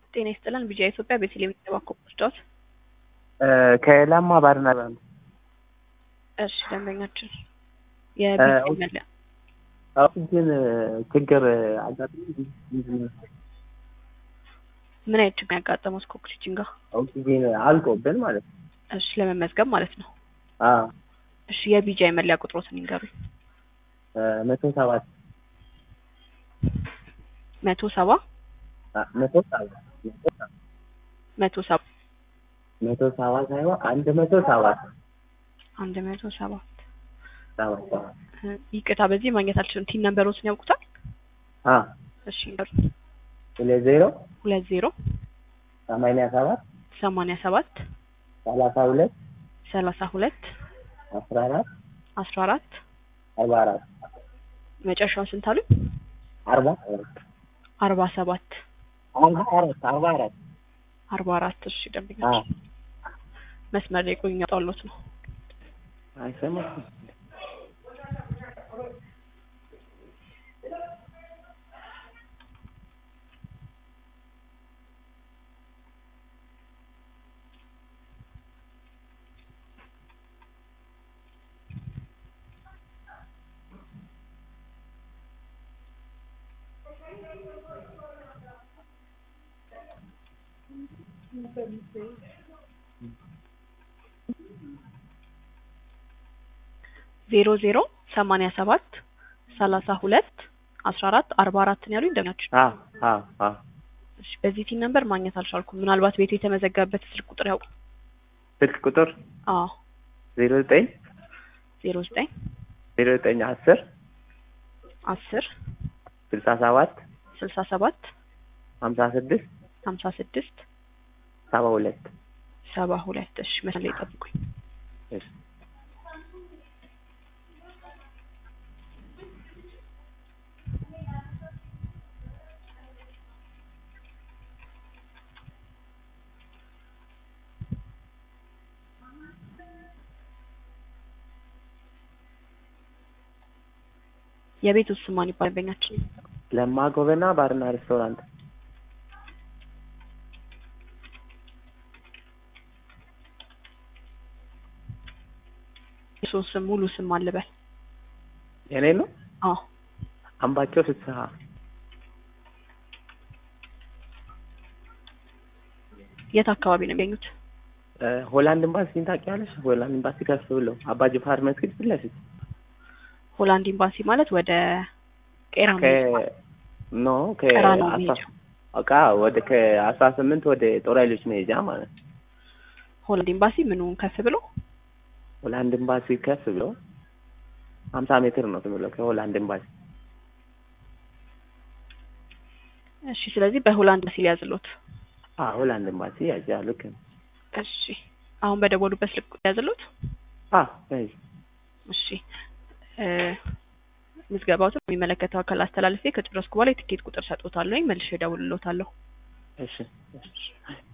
ጤና ይስጥልን ቢጂአይ ኢትዮጵያ ቤተልሔም የተባኮ ፖስቶት ከላማ ባርና ባንድ እሺ ደንበኛችን የቢጂአይ መለያ ኦክሲጅን ችግር አጋጥሞ ምን አይነት ችግር ያጋጠመው ኦክሲጅን ጋር ኦክሲጅን አልቆብን ማለት ነው። እሺ ለመመዝገብ ማለት ነው። አዎ እሺ የቢጂአይ መለያ ቁጥሮትን ይንገሩኝ። 107 107 ይቅርታ በዚህ ማግኘት አልችልም። ቲን ነምበሮችን ያውቁታል? እሺ ይንገሩኝ። 20 87 32 32 14 14 መጨረሻው ስንት አሉኝ? 47 44 እሺ ደንበኛችን መስመር ላይ ቆዩ ያጣሉት ነው። አይሰማም። ዜሮ 87 32 14 44 ነው ያሉኝ ደንበኛችን። እሺ በዚህ ቲን ነምበር ማግኘት አልቻልኩም። ምናልባት ቤቱ የተመዘገበበት ስልክ ቁጥር ያውቁ? ስልክ ቁጥር 09 10 67 56 72 እሺ መስመር ላይ ጠብቁኝ። እሺ የቤቱ ስም ማን ይባላል ደንበኛችን? ለማ ጎበና ባርና ሬስቶራንት። ስም ሙሉ ስም አለበል የኔ ነው? አምባቸው ፍስሐ። የት አካባቢ ነው የሚገኙት? ሆላንድ ኤምባሲ ታውቂያለሽ? ሆላንድ ኤምባሲ ከፍ ብሎ አባ ጅፋር መስጊድ ፊት ለፊት። ሆላንድ ኤምባሲ ማለት ወደ ቄራ ነው ወደ ከ18 ወደ ጦር ኃይሎች መሄጃ ማለት ነው። ሆላንድ ኤምባሲ ምኑን ከፍ ብሎ? ሆላንድ ኤምባሲ ከፍ ብሎ 50 ሜትር ነው ተብሎ ከሆላንድ ኤምባሲ። እሺ ስለዚህ በሆላንድ ኤምባሲ ያዝሉት። ሆላንድ ኤምባሲ ያዛሉ። እሺ አሁን በደወሉበት ልክ ያዝሉት። እሺ ምዝገባውን የሚመለከተው አካል አስተላልፌ ከጨረስኩ በኋላ የትኬት ቁጥር ሰጥቶታል ወይ መልሼ እደውልልዎታለሁ። እሺ